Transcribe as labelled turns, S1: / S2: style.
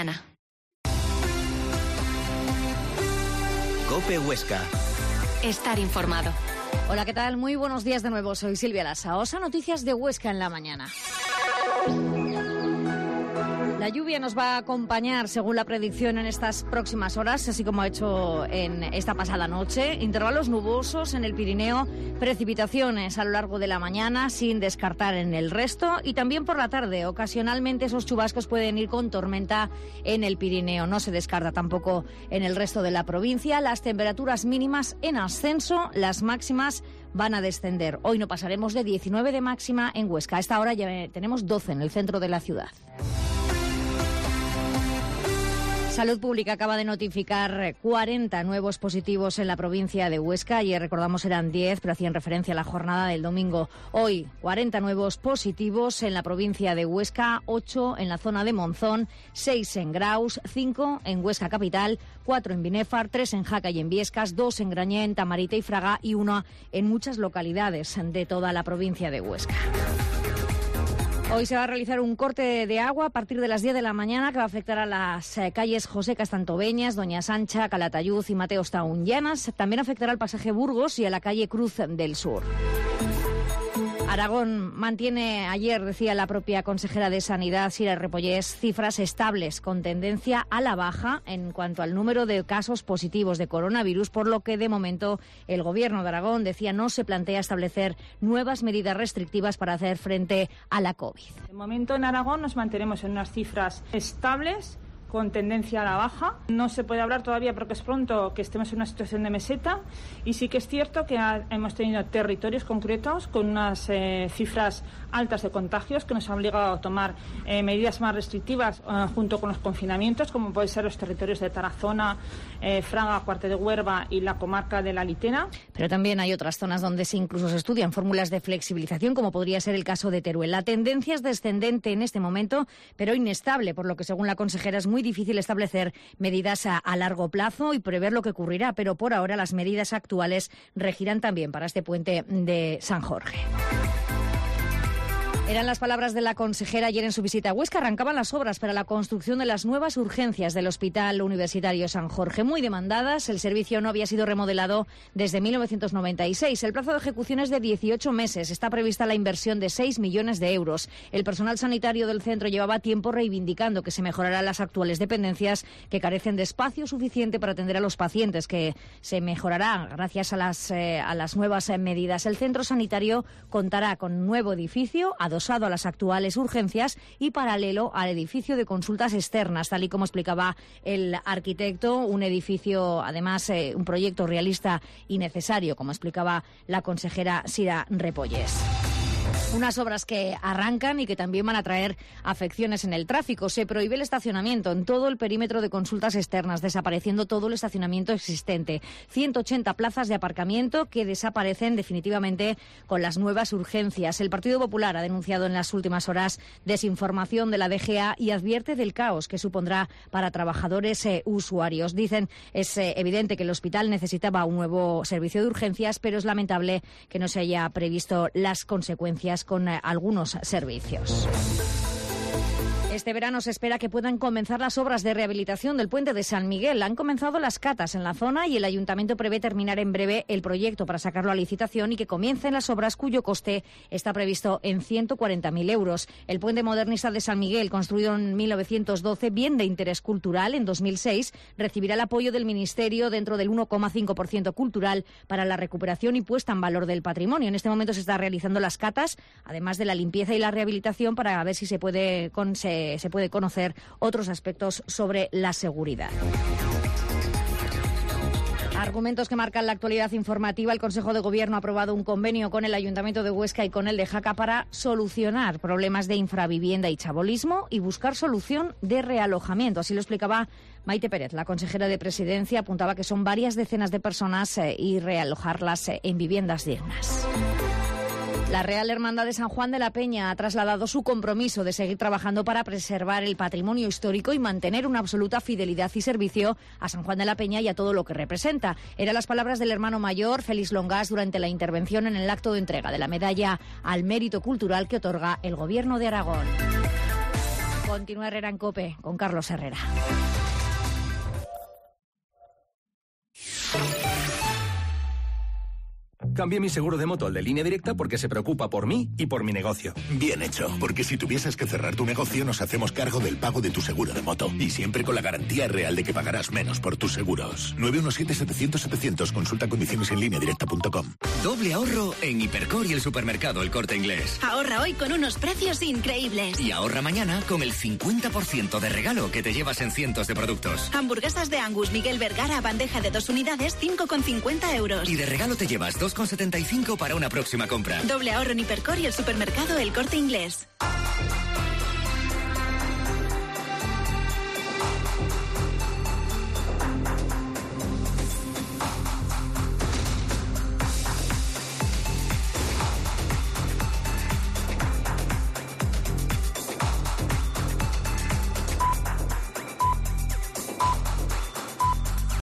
S1: COPE Huesca.
S2: Estar informado.
S3: Hola, ¿qué tal? Muy buenos días de nuevo. Soy Silvia Lasaosa. Noticias de Huesca en la mañana. La lluvia nos va a acompañar, según la predicción, en estas próximas horas, así como ha hecho en esta pasada noche. Intervalos nubosos en el Pirineo, precipitaciones a lo largo de la mañana, sin descartar en el resto. Y también por la tarde, ocasionalmente esos chubascos pueden ir con tormenta en el Pirineo. No se descarta tampoco en el resto de la provincia. Las temperaturas mínimas en ascenso, las máximas van a descender. Hoy no pasaremos de 19 de máxima en Huesca. A esta hora ya tenemos 12 en el centro de la ciudad. Salud Pública acaba de notificar 40 nuevos positivos en la provincia de Huesca. Ayer, recordamos, eran 10, pero hacían referencia a la jornada del domingo. Hoy, 40 nuevos positivos en la provincia de Huesca, 8 en la zona de Monzón, 6 en Graus, 5 en Huesca Capital, 4 en Binéfar, 3 en Jaca y en Viescas, 2 en Grañén, Tamarite y Fraga y 1 en muchas localidades de toda la provincia de Huesca. Hoy se va a realizar un corte de agua a partir de las 10 de la mañana que va a afectar a las calles José Castantoveñas, Doña Sancha, Calatayud y Mateos Taunllanas. También afectará al pasaje Burgos y a la calle Cruz del Sur. Aragón mantiene, ayer decía la propia consejera de Sanidad, Sira Repollés, cifras estables con tendencia a la baja en cuanto al número de casos positivos de coronavirus, por lo que de momento el Gobierno de Aragón, decía, no se plantea establecer nuevas medidas restrictivas para hacer frente a la COVID.
S4: De momento en Aragón nos mantenemos en unas cifras estables, con tendencia a la baja. No se puede hablar todavía porque es pronto que estemos en una situación de meseta y sí que es cierto que hemos tenido territorios concretos con unas cifras altas de contagios que nos han obligado a tomar medidas más restrictivas junto con los confinamientos, como pueden ser los territorios de Tarazona, Fraga, Cuarte de Huerva y la comarca de la Litena.
S3: Pero también hay otras zonas donde incluso se estudian fórmulas de flexibilización, como podría ser el caso de Teruel. La tendencia es descendente en este momento, pero inestable, por lo que según la consejera es muy difícil establecer medidas a largo plazo y prever lo que ocurrirá, pero por ahora las medidas actuales regirán también para este puente de San Jorge. Eran las palabras de la consejera ayer en su visita a Huesca. Arrancaban las obras para la construcción de las nuevas urgencias del Hospital Universitario San Jorge. Muy demandadas, el servicio no había sido remodelado desde 1996. El plazo de ejecución es de 18 meses. Está prevista la inversión de 6 millones de euros. El personal sanitario del centro llevaba tiempo reivindicando que se mejorarán las actuales dependencias que carecen de espacio suficiente para atender a los pacientes, que se mejorará gracias a las nuevas medidas. El centro sanitario contará con un nuevo edificio adosado a las actuales urgencias y paralelo al edificio de consultas externas, tal y como explicaba el arquitecto, un edificio, además, un proyecto realista y necesario, como explicaba la consejera Sira Repollés. Unas obras que arrancan y que también van a traer afecciones en el tráfico. Se prohíbe el estacionamiento en todo el perímetro de consultas externas, desapareciendo todo el estacionamiento existente. 180 plazas de aparcamiento que desaparecen definitivamente con las nuevas urgencias. El Partido Popular ha denunciado en las últimas horas desinformación de la DGA y advierte del caos que supondrá para trabajadores usuarios. Dicen, es evidente que el hospital necesitaba un nuevo servicio de urgencias, pero es lamentable que no se haya previsto las consecuencias con algunos servicios. Este verano se espera que puedan comenzar las obras de rehabilitación del puente de San Miguel. Han comenzado las catas en la zona y el ayuntamiento prevé terminar en breve el proyecto para sacarlo a licitación y que comiencen las obras cuyo coste está previsto en 140.000 euros. El puente modernista de San Miguel, construido en 1912, bien de interés cultural, en 2006 recibirá el apoyo del Ministerio dentro del 1,5% cultural para la recuperación y puesta en valor del patrimonio. En este momento se están realizando las catas, además de la limpieza y la rehabilitación, para ver si se puede conocer otros aspectos sobre la seguridad. Argumentos que marcan la actualidad informativa. El Consejo de Gobierno ha aprobado un convenio con el Ayuntamiento de Huesca y con el de Jaca para solucionar problemas de infravivienda y chabolismo y buscar solución de realojamiento. Así lo explicaba Maite Pérez, la consejera de Presidencia. Apuntaba que son varias decenas de personas y realojarlas en viviendas dignas. La Real Hermandad de San Juan de la Peña ha trasladado su compromiso de seguir trabajando para preservar el patrimonio histórico y mantener una absoluta fidelidad y servicio a San Juan de la Peña y a todo lo que representa. Eran las palabras del hermano mayor, Félix Longas, durante la intervención en el acto de entrega de la medalla al mérito cultural que otorga el Gobierno de Aragón. Continúa Herrera en COPE con Carlos Herrera.
S5: Cambié mi seguro de moto al de Línea Directa porque se preocupa por mí y por mi negocio.
S6: Bien hecho, porque si tuvieses que cerrar tu negocio nos hacemos cargo del pago de tu seguro de moto. Y siempre con la garantía real de que pagarás menos por tus seguros. 917-700-700. Consulta condiciones en lineadirecta.com.
S1: Doble ahorro en Hipercor y el supermercado El Corte Inglés.
S7: Ahorra hoy con unos precios increíbles.
S1: Y ahorra mañana con el 50% de regalo que te llevas en cientos de productos.
S7: Hamburguesas de Angus Miguel Vergara, bandeja de 2 unidades, 5,50 euros.
S1: Y de regalo te llevas 2,75 para una próxima compra.
S7: Doble ahorro en Hipercor y el supermercado El Corte Inglés.